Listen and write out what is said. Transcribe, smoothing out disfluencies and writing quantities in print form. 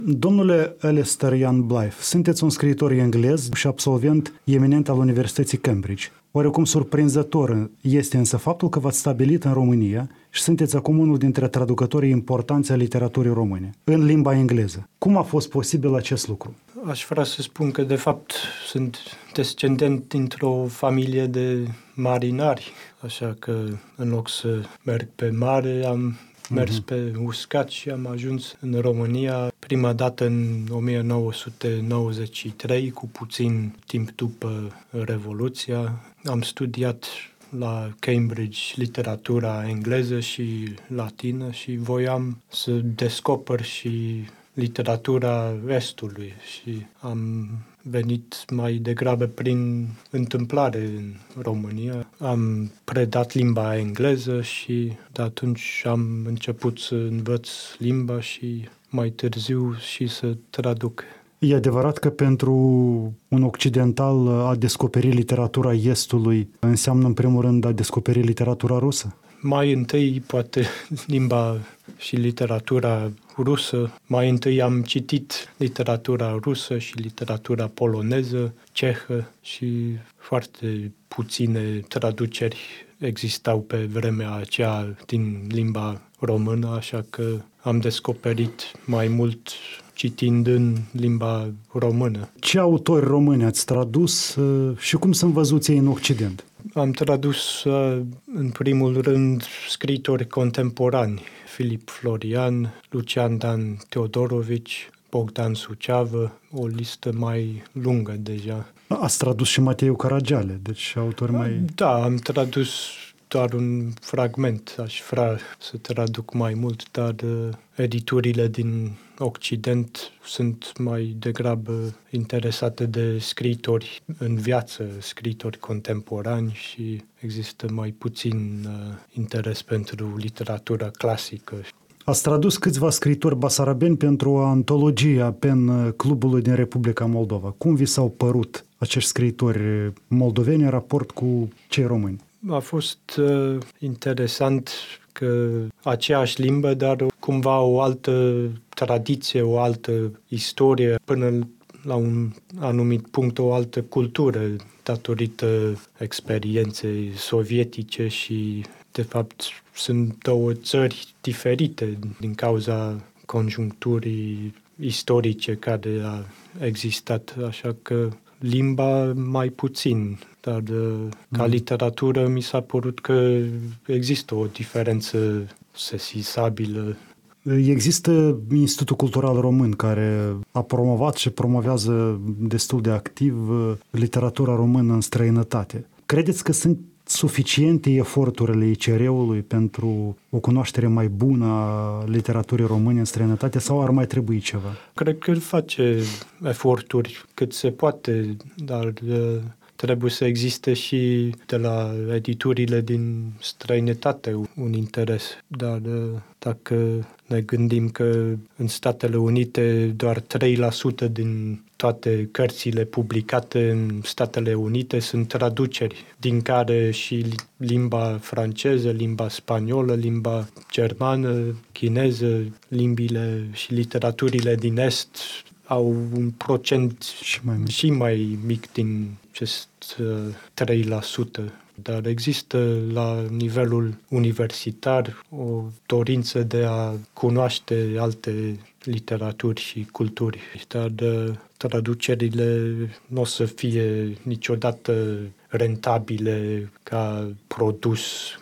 Domnule Alistair Ian Blythe, sunteți un scriitor englez și absolvent eminent al Universității Cambridge. Oarecum surprinzător este însă faptul că v-ați stabilit în România și sunteți acum unul dintre traducătorii importanți ai literaturii române, în limba engleză. Cum a fost posibil acest lucru? Aș vrea să spun că, de fapt, sunt descendent dintr-o familie de marinari, așa că, în loc să merg pe mare, am mers pe uscat și am ajuns în România prima dată în 1993, cu puțin timp după Revoluția. Am studiat la Cambridge literatura engleză și latină și voiam să descoper și literatura Estului și am venit mai degrabă prin întâmplare în România. Am predat limba engleză și de atunci am început să învăț limba și mai târziu și să traduc. E adevărat că pentru un occidental a descoperi literatura Estului înseamnă în primul rând a descoperi literatura rusă? Mai întâi, poate, limba și literatura rusă. Mai întâi am citit literatura rusă și literatura poloneză, cehă și foarte puține traduceri existau pe vremea aceea din limba română, așa că am descoperit mai mult citind în limba română. Ce autori români ați tradus și cum sunt văzuți ei în Occident? Am tradus, în primul rând, scriitori contemporani, Filip Florian, Lucian Dan Teodorovici, Bogdan Suceavă, o listă mai lungă deja. Ați tradus și Mateiu Caragiale, deci autori mai... Da, am tradus doar un fragment, aș vrea să traduc mai mult, dar editurile din Occident sunt mai degrabă interesate de scriitori în viață, scriitori contemporani și există mai puțin interes pentru literatura clasică. Ați tradus câțiva scriitori basarabeni pentru antologia PEN Clubului din Republica Moldova. Cum vi s-au părut acești scriitori moldoveni în raport cu cei români? A fost interesant că aceeași limbă, dar cumva o altă tradiție, o altă istorie, până la un anumit punct o altă cultură, datorită experienței sovietice și, de fapt, sunt două țări diferite din cauza conjuncturii istorice care a existat, așa că limba mai puțin, dar ca literatură mi s-a părut că există o diferență sesizabilă. Există Institutul Cultural Român care a promovat și promovează destul de activ literatura română în străinătate. Credeți că sunt suficiente eforturile ICR-ului pentru o cunoaștere mai bună a literaturii române în străinătate sau ar mai trebui ceva? Cred că face eforturi cât se poate, dar trebuie să existe și de la editurile din străinătate un interes. Dar dacă ne gândim că în Statele Unite doar 3% din toate cărțile publicate în Statele Unite sunt traduceri, din care și limba franceză, limba spaniolă, limba germană, chineză, limbile și literaturile din Est au un procent și mai mic din acest 3%. Dar există la nivelul universitar o dorință de a cunoaște alte literaturi și culturi. Dar traducerile nu o să fie niciodată rentabile ca produs